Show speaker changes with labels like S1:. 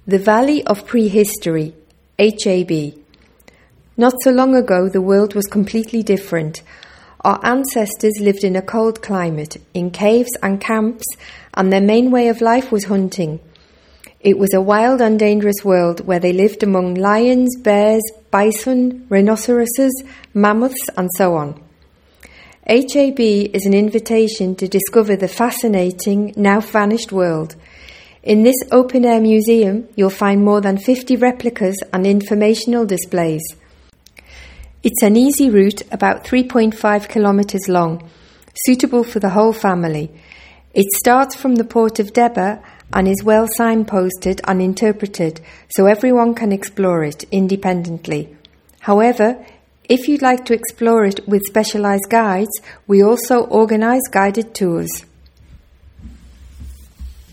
S1: The Valley of Prehistory, HAB. Not so long ago, the world was completely different. Our ancestors lived in a cold climate, in caves and camps, and their main way of life was hunting. It was a wild and dangerous world where they lived among lions, bears, bison, rhinoceroses, mammoths, and so on. HAB is an invitation to discover the fascinating, now vanished world. In this open-air museum, you'll find more than 50 replicas and informational displays. It's an easy route, about 3.5 kilometres long, suitable for the whole family. It starts from the port of Deba and is well signposted and interpreted, so everyone can explore it independently. However, if you'd like to explore it with specialised guides, we also organise guided tours.